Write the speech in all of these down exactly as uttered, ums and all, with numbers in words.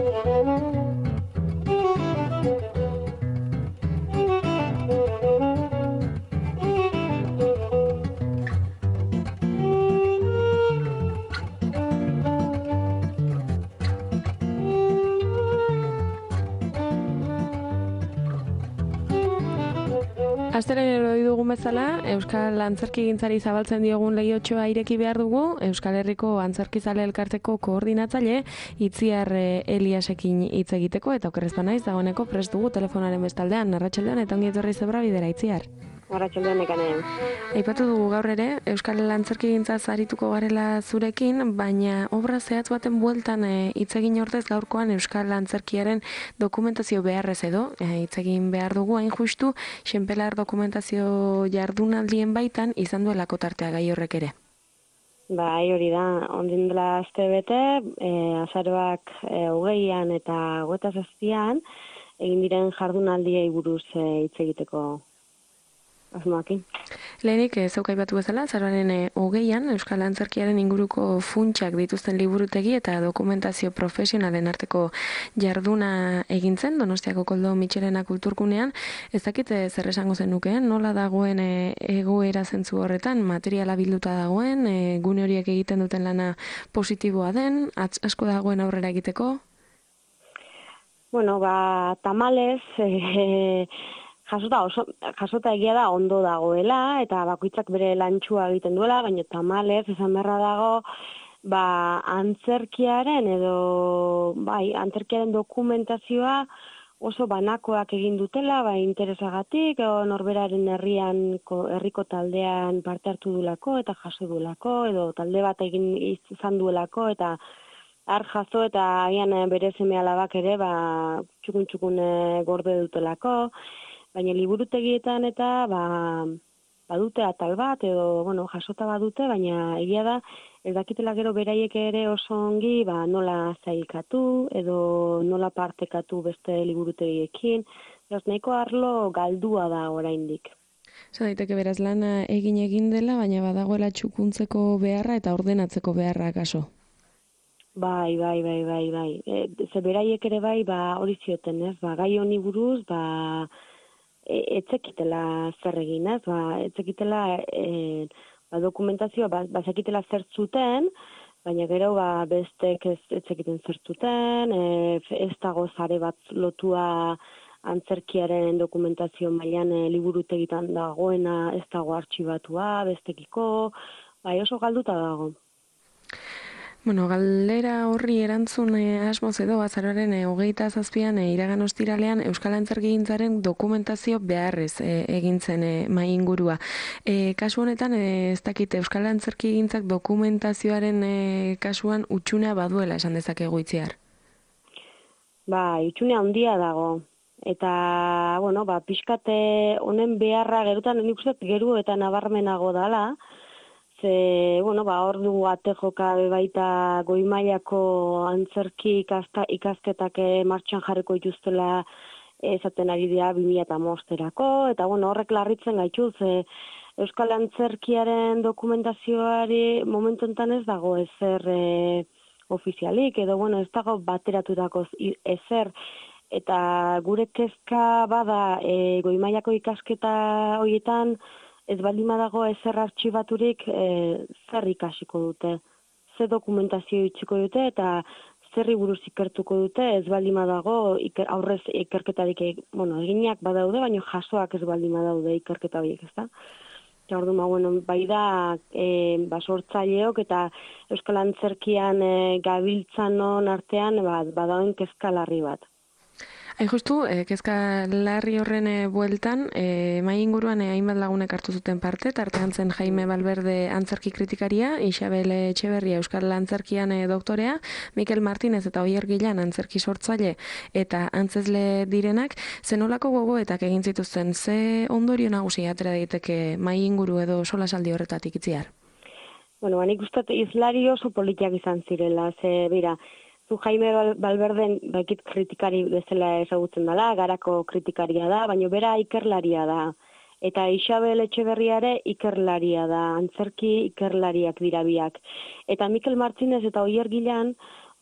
Astelen hori dugun bezala, Euskal Antzerkigintzari zabaltzen diogun lehiotxoa ireki behar dugu, Euskal Herriko Antzerkizale Elkarteko koordinatzaile Itziar Eliasekin hitz egiteko, eta okerrezpa naiz, dagoeneko prest dugu telefonaren bestaldean, arratsaldean eta ongi etorri zebra bidera, Itziar. Arratsaldean ekanean. Aipatu dugu gaur ere, Euskal Antzerkigintzaz arituko garela zurekin, baina obra zehatz baten bueltan hitz egin ordez gaurkoan Euskal Antzerkiaren dokumentazio beharrez edo, hitz egin behar dugu hain justu, Xenpelar dokumentazio jardunaldien baitan izan duelako tartea gai horrek ere. Bai, hori da, ondin dela aste bete, e, azaroak e, hogeian eta hogeita zazpian, egin diren jardunaldiei buruz hitz e, egiteko asmoakin. Lehenik, zeuk aipatu bezala, azaroaren hogeian, Euskal Antzerkiaren inguruko funtsak dituzten liburutegi eta dokumentazio profesionalen arteko jarduna egintzen, Donostiako Koldo Mitxelena kulturgunean. Ez dakit zer esango zenukeen, nola dagoen egoera zentzu horretan, materiala bilduta dagoen, gune horiek egiten duten lana positiboa den, asko dagoen aurrera egiteko? Bueno, ba, tamalez, e, Jasota, oso, jasota egia da ondo dagoela, eta bakoitzak bere lantxua egiten duela, baina tamalez, esan beharra dago, ba, antzerkiaren edo, bai, antzerkiaren dokumentazioa oso banakoak egin dutela, bai, interesagatik, edo norberaren herrian, herriko taldean parte hartu dulako, eta jaso dulako, edo talde bat egin izan duelako, eta har jaso eta agian bere seme alabak ere, ba, txukun-txukun gorde dutelako, baina liburutegietan eta ba, badute atal bat, edo bueno, jasota badute, baina egia da, ez dakitela gero beraiek ere oso ongi ba, nola zailkatu, edo nola partekatu beste liburutegiekin, beraz nahiko arlo galdua da oraindik. Esan daiteke beraz lana egin egin dela, baina badagoela txukuntzeko beharra eta ordenatzeko beharra kaso. Bai, bai, bai, bai, bai. E, ze beraiek ere bai, ba, hori zioten, ez? Ba, gai honi buruz, ba, etzekitela zer egin, ez? Ba, etzekitela e, ba, dokumentazioa, ba, bazekitela zer zuten, baina gero ba, bestek ez etzekiten zer zuten, e, ez dago zare bat lotua antzerkiaren dokumentazio mailan e, liburutegitan dagoena, ez dago artxibatua, bestekiko, bai oso galduta dago. Bueno, galdera horri erantzun eh, asmoz edo azaroaren eh, hogeita zazpian eh, iragan ostiralean Euskal Antzerkigintzaren dokumentazio beharrez eh, egintzen eh, mai ingurua. Eh, kasu honetan eh, ez dakit Euskal Antzerkigintzak dokumentazioaren eh, kasuan utxunea baduela esan dezakegu Itziar. Ba, utxunea handia dago. Eta, bueno, ba, pixkate honen beharra gerutan, nik uste geru eta nabarmenago dala, Ze, bueno, ba, hor dugu ate joka baita goi mailako antzerki ikasta, ikasketak martxan jarriko dituztela esaten ari dira bi mila hamabosterako, eta bueno, horrek larritzen gaitu, ze Euskal Antzerkiaren dokumentazioari momentu enten ez dago ezer e, ofizialik, edo bueno, ez dago bateratutako ezer, eta gure kezka bada e, goi mailako ikasketa horietan, ez baldin badago ezer artxibaturik e, zer ikasiko dute, ze dokumentazio itxiko dute eta zerri buruz ikertuko dute, ez baldin badago iker, aurrez ikerketarik bueno, eginak badaude, baina jasoak ez baldin badaude ikerketa horiek, ezta? Eta orduan, ba, bueno, bai da e, ba, sortzaileok eta Euskal Antzerkian e, gabiltzanon artean ba, badauen kezka larri bat. Hain justu, eh, kezka larri horren eh, bueltan, eh, mai inguruan eh, hainbat lagunek hartu zuten parte, tartean zen Jaime Valverde antzerki kritikaria, Isabel Etxeberria Euskal Antzerkian eh, doktorea, Mikel Martinez eta Oier Gilan antzerki sortzaile eta antzezle direnak, zenolako gogoetak egin zituzten, ze ondorio nagusi atera daiteke mai inguru edo solasaldi horretatik Itziar? Bueno, nik uste izlari oso politiak izan zirela, ze bera, zu Jaime Valverden bakit kritikari bezala ezagutzen dela, garako kritikaria da, baina bera ikerlaria da. Eta Isabel Etxeberriare ikerlaria da, antzerki ikerlariak dira biak. Eta Mikel Martinez eta Oier Gilan,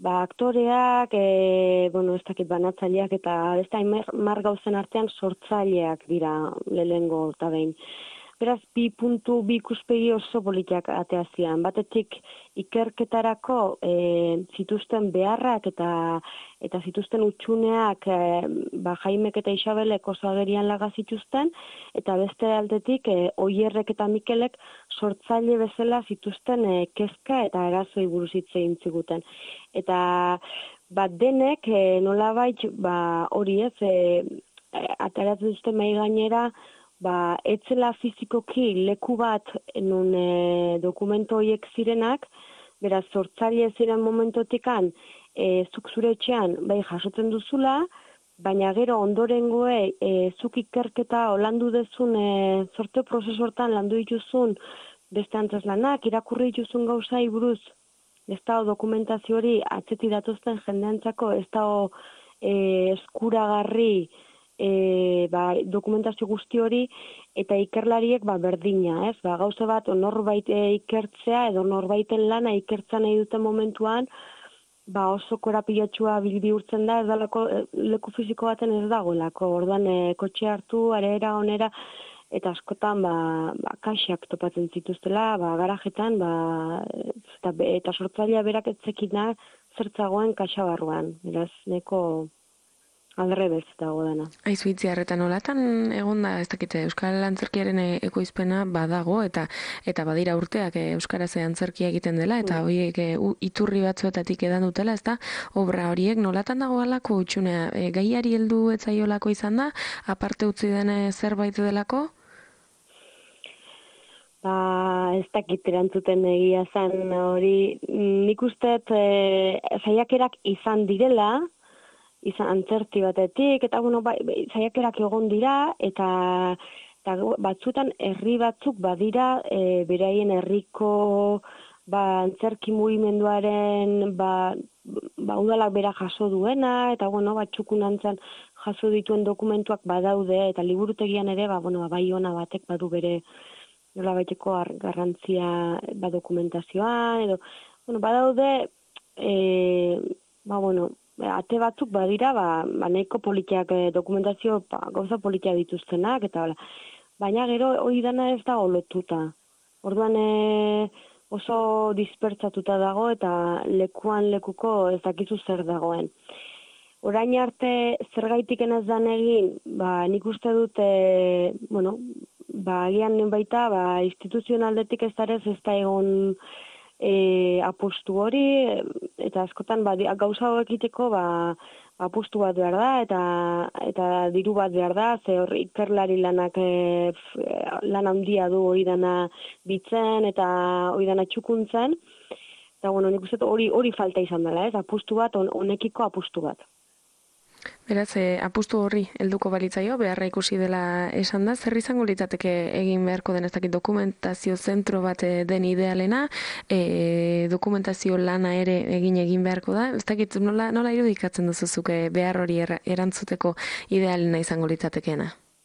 ba, aktoreak, e, bueno, ez dakit banatzaileak eta ez da mar gauzen artean sortzaileak dira lehengo eta behin. Beraz, bi puntu, bi ikuspegi oso politiak ateazian. Batetik ikerketarako e, zituzten beharrak eta eta zituzten utxuneak e, ba, Jaimek eta Isabelek oso agerian laga zituzten, eta beste aldetik e, Oierrek eta Mikelek sortzaile bezala zituzten e, kezka eta erazoi buruz hitz egin ziguten. Eta bat denek e, nolabait ba, hori ez, e, ateratzen duzten mai gainera, ba, etzela fizikoki leku bat nun e, dokumento horiek zirenak, beraz, sortzaile ziren momentotikan, e, zuk zure etxean, bai, jasotzen duzula, baina gero ondorengoe, e, zuk ikerketa landu dezun, e, sorte prozesortan landu dituzun, beste antzeslanak, irakurri dituzun gauzai buruz, ez da dokumentazio hori atzeti datuzten jendeantzako, ez da e, eskuragarri, E, ba, dokumentazio guzti hori eta ikerlariek ba, berdina, ez? Ba, gauza bat norbait e, ikertzea edo norbaiten lana ikertza nahi duten momentuan ba, oso korapilatxua bihurtzen da, ez dalako leku fiziko baten ez dagoelako. Orduan e, kotxe hartu, arera, onera, eta askotan ba, ba, kaxak topatzen zituztela, ba, garajetan, ba, eta, eta sortzailea berak etzekina zertzagoen kaxa barruan. Beraz, neko aldrebez dago dena. Aizu itziarretan nolatan egon da, ez dakite, Euskal Antzerkiaren ekoizpena badago, eta eta badira urteak Euskaraz antzerkia egiten dela, eta horiek e, iturri batzuetatik edan dutela, ez da, obra horiek nolatan dago alako utxunea, e, gaiari heldu etzaiolako izan da, aparte utzi den zerbait delako? Ba, ez dakit erantzuten egia zen hori, nik usteet e, saiakerak izan direla, izan antzerki batetik, eta bueno, ba, saiakerak egon dira, eta, eta batzutan herri batzuk badira, e, beraien herriko ba, antzerki mugimenduaren ba, ba, udalak bera jaso duena, eta bueno, ba, txukunantzan jaso dituen dokumentuak badaude, eta liburutegian ere, ba, bueno, ba, bai ona batek badu bere nola baiteko garrantzia ba, dokumentazioan, edo, bueno, badaude, e, ba, bueno, ate batzuk badira, ba, ba nahiko politiak eh, dokumentazio ba, gauza politiak dituztenak, eta hola. Baina gero hori dana ez da lotuta. Orduan e, oso dispertsatuta dago eta lekuan lekuko ez dakizu zer dagoen. Orain arte zergaitik ez dan egin, ba, nik uste dut, e, bueno, ba, agian baita, ba, instituzionaldetik ez darez ez da egon E, apustu hori, eta askotan ba, gauza hau egiteko ba, apustu bat behar da, eta, eta diru bat behar da, ze hor ikerlari lanak e, lan handia du hori dana bitzen, eta hori dana txukuntzen, eta bueno, nik uste hori, hori falta izan dela, ez? Apustu bat, on, honekiko apustu bat. Beraz, e, apustu horri helduko balitzaio, beharra ikusi dela esan da, zer izango litzateke egin beharko den ez dakit dokumentazio zentro bat den idealena, e, dokumentazio lana ere egin egin beharko da, ez dakit nola, nola irudikatzen duzuzuke behar hori er, erantzuteko idealena izango litzatekeena?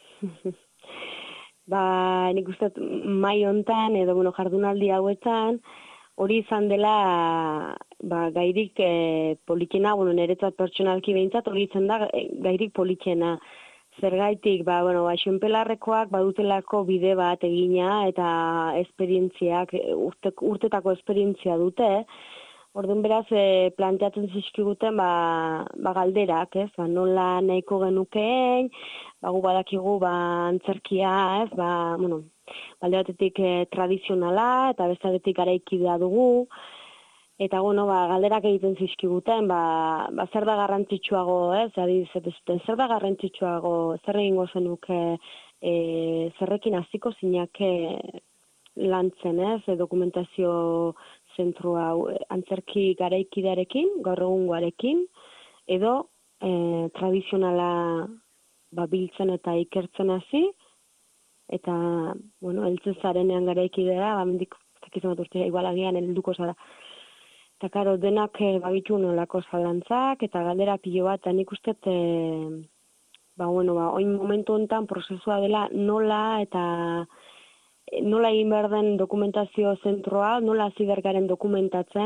Ba, nik uste mai hontan edo bueno, jardunaldi hauetan, hori izan dela ba, gairik e, politxena, bueno, niretzat pertsonalki behintzat, hori izan da e, gairik politxena. Zergaitik, ba, bueno, ba, xenpelarrekoak badutelako bide bat egina eta esperientziak, urte, urtetako esperientzia dute. Orduan beraz, e, planteatzen zizkiguten ba, ba galderak, ez? Ba, nola nahiko genukeen, ba, gu badakigu ba, antzerkia, ez? Ba, bueno, balde batetik e, tradizionala eta bestatetik garaikidea dugu. Eta, bueno, ba, galderak egiten zizkiguten, ba, ba, zer da garrantzitsuago, ez? Adiz, zer da garrantzitsuago, zer egingo zenuke, e, zerrekin hasiko zinake lantzen, ez? E, dokumentazio zentrua antzerki garaikidearekin, gaur egungoarekin, edo e, tradizionala ba, biltzen eta ikertzen hasi, eta, bueno, heltzen zarenean garaikidea, ba, mendik, zakizan bat urte, igual agian helduko zara. Eta, karo, denak e, babitu nolako zalantzak, eta galdera pilo bat, eta nik uste, e, ba, bueno, ba, oin momentu honetan prozesua dela nola eta nola egin behar den dokumentazio zentroa, nola hasi behar garen dokumentatzen,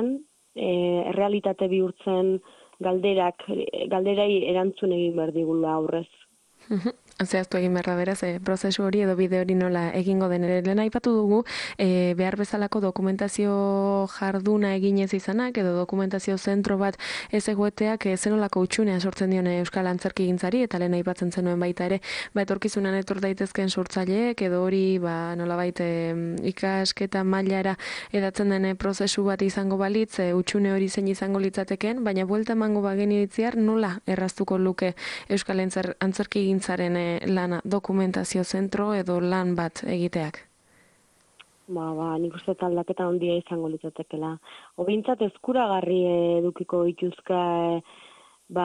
e, errealitate bihurtzen galderak, galderai erantzun egin behar digula aurrez. Zehaztu egin berra beraz, e, prozesu hori edo bide hori nola egingo den ere. Lehen aipatu dugu, e, behar bezalako dokumentazio jarduna eginez izanak, edo dokumentazio zentro bat ez egoeteak e, zenolako utxunea sortzen dion Euskal Antzerkigintzari, eta lehen aipatzen zenuen baita ere, ba, etorkizunan etor daitezkeen sortzaileek, edo hori ba, nolabait e, ikasketa mailara edatzen den prozesu bat izango balitz, e, utxune hori zein izango litzateken, baina buelta emango bagen iritziar nola erraztuko luke Euskal Antzerkigintzaren e, lana, dokumentazio zentro edo lan bat egiteak? Ba, ba, nik uste aldaketa handia izango litzatekela. Obintzat eskuragarri edukiko dituzka ba,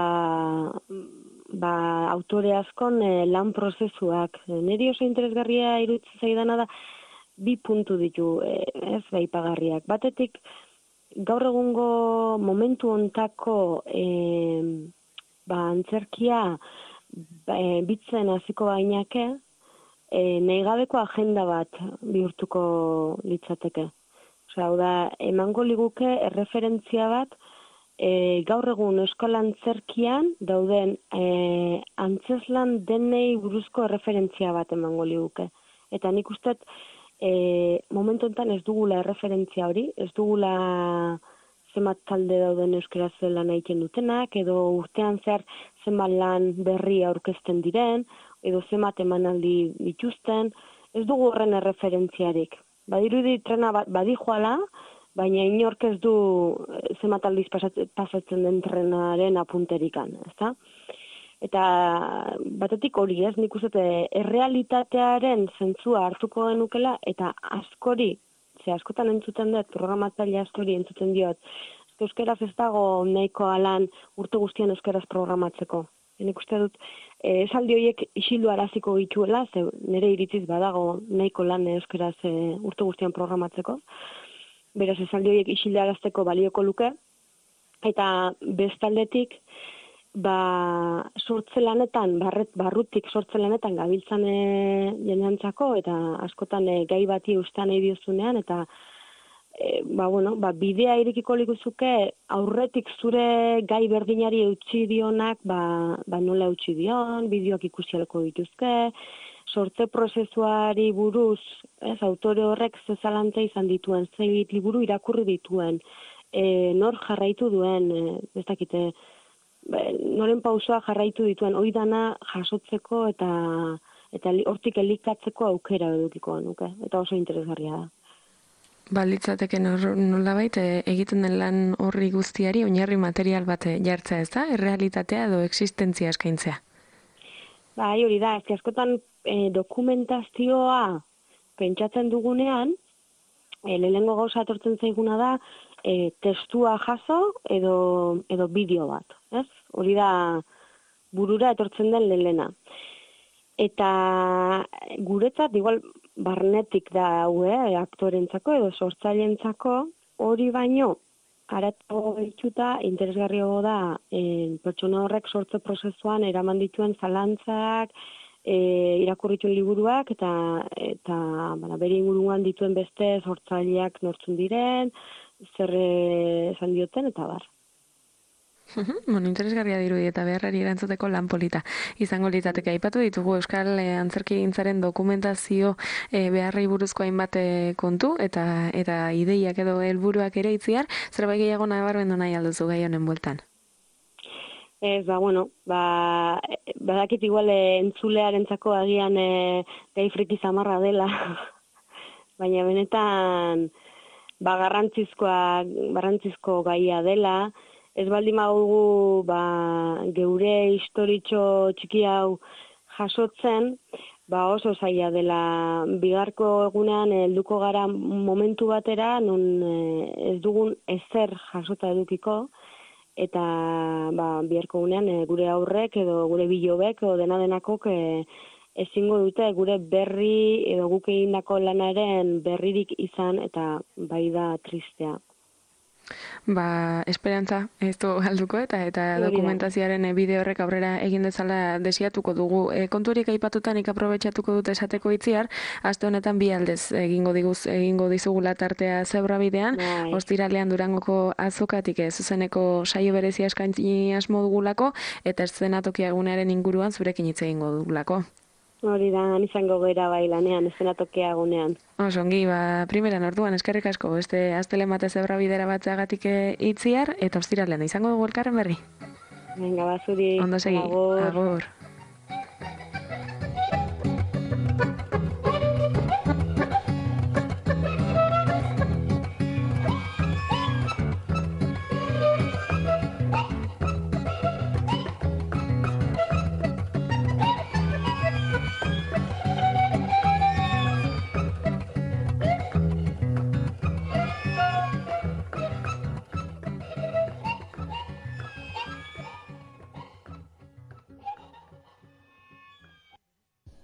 ba, autore askon lan prozesuak. Neri oso interesgarria iruditzen zaidana da, bi puntu ditu, ez baipagarriak. Batetik, gaur egungo momentu hontako e, ba, antzerkia ba, e, bitzen hasiko bainake, e, nahigabeko agenda bat bihurtuko litzateke. Osea, hau da, emango liguke erreferentzia bat e, gaur egun euskal antzerkian dauden e, antzeslan denei buruzko erreferentzia bat emango liguke. Eta nik uste e, momentu enten ez dugula erreferentzia hori, ez dugula zenbat talde dauden euskaraz lan egiten dutenak, edo urtean zehar zenbat lan berri aurkezten diren, edo zenbat emanaldi dituzten, ez dugu horren erreferentziarik. Badirudi trena badijoala, baina inork ez du zenbat aldiz pasatzen den trenaren apunterikan, ezta? Eta batetik hori ez, nik uste errealitatearen zentzua hartuko genukela, eta askori, ze askotan entzuten dut, programatzaile askori entzuten diot, euskaraz ez dago nahiko alan urte guztian euskaraz programatzeko. Nik uste dut, esaldi horiek isilu araziko dituela, ze nire iritziz badago nahiko lan euskaraz e, urte guztian programatzeko. Beraz, esaldi horiek isilu arazteko balioko luke, eta bestaldetik, ba, sortze lanetan, barret, barrutik sortze lanetan gabiltzan e, jendeantzako, eta askotan e, gai bati ustan nahi diozunean, eta e, ba, bueno, ba, bidea irekiko likuzuke aurretik zure gai berdinari eutxi dionak, ba, ba nola eutxi dion, bideoak ikusialko dituzke, sortze prozesuari buruz, ez, autore horrek zezalantza izan dituen, zeit liburu irakurri dituen, e, nor jarraitu duen, e, ez dakite, noren pausoa jarraitu dituen, hori dana jasotzeko eta eta hortik elikatzeko aukera edukiko nuke, eta oso interesgarria da. Balitzateke nolabait egiten den lan horri guztiari oinarri material bat jartzea, ez da? Errealitatea edo existentzia eskaintzea. Bai, hori da, ez askotan e, dokumentazioa pentsatzen dugunean, e, lehenengo gauza etortzen zaiguna da, e, testua jaso edo, edo bideo bat, ez? Hori da burura etortzen den lehena. Eta guretzat, igual, barnetik da hau, eh, aktorentzako edo sortzaileentzako, hori baino, aratago itxuta, interesgarriago da, e, pertsona horrek sortze prozesuan eraman dituen zalantzak, e, irakurrituen liburuak, eta, eta bera, bere inguruan dituen beste sortzaileak nortzun diren, zer esan dioten, eta bar. Bueno, interesgarria dirudi eta beharrari erantzuteko lan polita izango litzateke. Aipatu ditugu Euskal Antzerkigintzaren dokumentazio e, beharrei buruzko hainbat kontu eta eta ideiak edo helburuak ere itziar, zerbait gehiago nabarmendu nahi alduzu gai honen bueltan? Ez, ba, bueno, ba, badakit igual entzulearentzako agian e, gai friki zamarra dela, baina benetan ba, garrantzizkoa, garrantzizko gaia dela. Ez baldin badugu ba, geure historitxo txiki hau jasotzen, ba oso zaila dela bigarko egunean helduko gara momentu batera, non ez dugun ezer jasota edukiko, eta ba, biharko egunean gure aurrek edo gure bilobek edo dena denakok ezingo dute gure berri edo guk egindako lanaren berririk izan, eta bai da tristea. Ba, esperantza ez du galduko eta eta Hori da. dokumentazioaren bideo horrek aurrera egin dezala desiatuko dugu. E, kontu horiek aipatutan ik aprobetxatuko dut esateko itziar, aste honetan bi aldez egingo diguz egingo dizugula tartea zebra bidean, Bai. ostiralean Durangoko azokatik ez zuzeneko saio berezia eskaini asmo dugulako eta eszenatokia egunearen inguruan zurekin hitz egingo dugulako. Hori da, han izango gera bai lanean, eszenatokia egunean. Oso ongi, ba, primeran orduan eskerrik asko, beste astelen bate zebra bidera batzeagatik itziar, eta ostiralean izango dugu elkarren berri. Venga, bazuri. Ondo segi, Agur. agur.